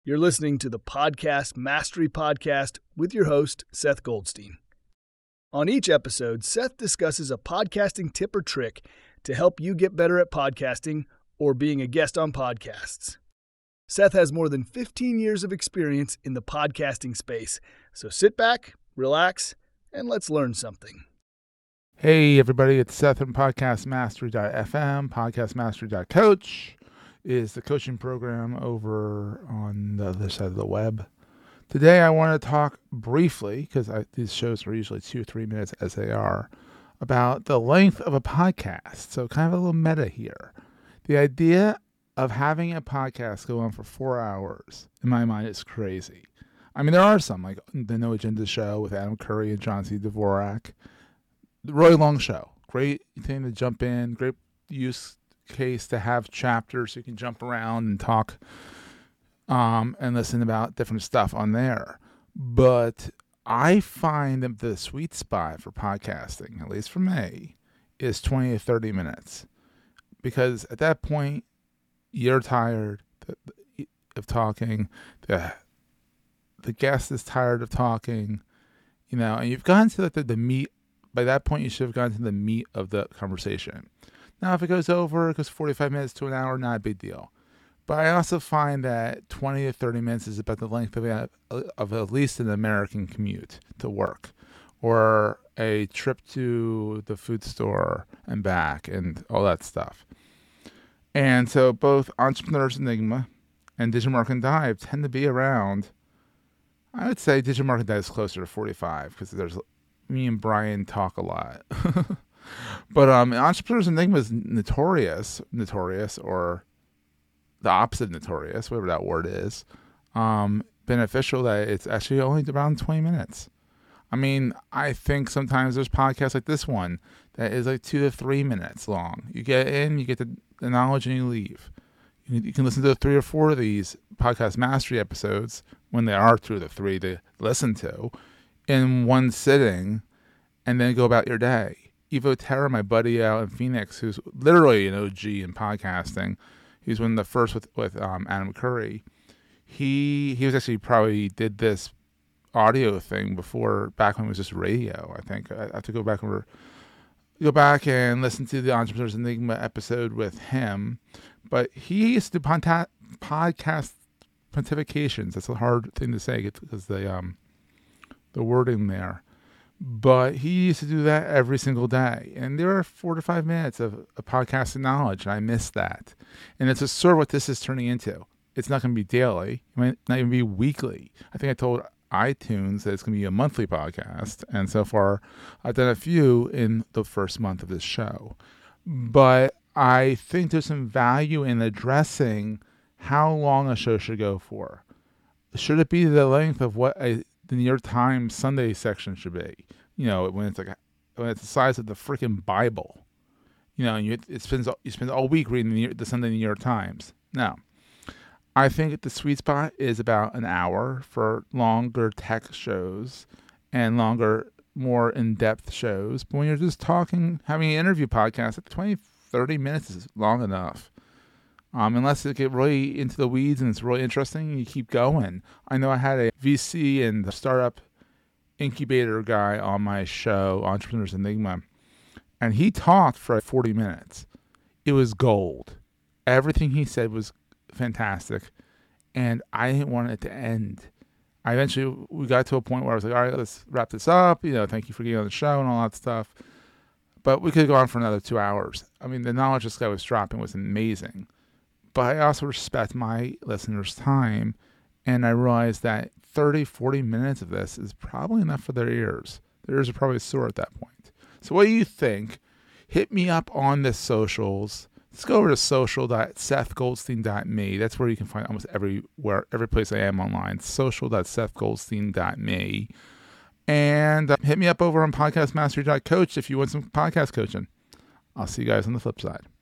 You're listening to the Podcast Mastery Podcast with your host, Seth Goldstein. On each episode, Seth discusses a podcasting tip or trick to help you get better at podcasting or being a guest on podcasts. Seth has more than 15 years of experience in the podcasting space, so sit back, relax, and let's learn something. Hey everybody, it's Seth from podcastmastery.fm, podcastmastery.coach is the coaching program over on the other side of the web. Today I want to talk briefly, because these shows are usually 2 or 3 minutes as they are, about the length of a podcast. So kind of a little meta here. The idea of having a podcast go on for 4 hours, in my mind, is crazy. I mean, there are some, like the No Agenda show with Adam Curry and John C. Dvorak. Really long show. Great thing to jump in. Great use case to have chapters so you can jump around and talk and listen about different stuff on there. But I find that the sweet spot for podcasting, at least for me, is 20 to 30 minutes. Because at that point, you're tired of talking. The guest is tired of talking. And you've gotten to the meat. By that point, you should have gotten to the meat of the conversation. Now, if it goes 45 minutes to an hour, not a big deal. But I also find that 20 to 30 minutes is about the length of at least an American commute to work, or a trip to the food store and back, and all that stuff. And so both Entrepreneurs Enigma and Digital Marketing Dive tend to be around. I would say Digital Marketing Dive is closer to 45 because me and Brian talk a lot. But Entrepreneurs Enigma is notorious, or the opposite of notorious, whatever that word is, beneficial that it's actually only around 20 minutes. I mean, I think sometimes there's podcasts like this one that is like 2 to 3 minutes long. You get in, you get the knowledge, and you leave. You can listen to 3 or 4 of these podcast mastery episodes, when there are 2 or 3 to listen to, in one sitting, and then go about your day. Evo Terra, my buddy out in Phoenix, who's literally an OG in podcasting, he's one of the first with Adam Curry. He was actually probably did this audio thing back when it was just radio. I think I have to go back and listen to the Entrepreneurs Enigma episode with him. But he used to do podcast pontifications. That's a hard thing to say because the wording there. But he used to do that every single day. And there are 4 to 5 minutes of podcasting knowledge, and I miss that. And it's sort of what this is turning into. It's not going to be daily. It might not even be weekly. I think I told iTunes that it's going to be a monthly podcast. And so far, I've done a few in the first month of this show. But I think there's some value in addressing how long a show should go for. Should it be the length of what the New York Times Sunday section should be? When it's the size of the freaking Bible. And you spend all week reading the Sunday New York Times. No, I think the sweet spot is about an hour for longer tech shows and longer, more in-depth shows. But when you're just talking, having an interview podcast, 20, 30 minutes is long enough. Unless you get really into the weeds and it's really interesting, you keep going. I know I had a VC and the startup incubator guy on my show, Entrepreneurs Enigma, and he talked for 40 minutes. It was gold. Everything he said was fantastic, and I didn't want it to end. We got to a point where I was like, all right, let's wrap this up. Thank you for getting on the show and all that stuff. But we could go on for another 2 hours. I mean, the knowledge this guy was dropping was amazing. But I also respect my listeners' time, and I realized that 30, 40 minutes of this is probably enough for their ears. Their ears are probably sore at that point. So what do you think? Hit me up on the socials. Let's go over to social.sethgoldstein.me. That's where you can find almost every place I am online. Social.sethgoldstein.me. And hit me up over on podcastmastery.coach if you want some podcast coaching. I'll see you guys on the flip side.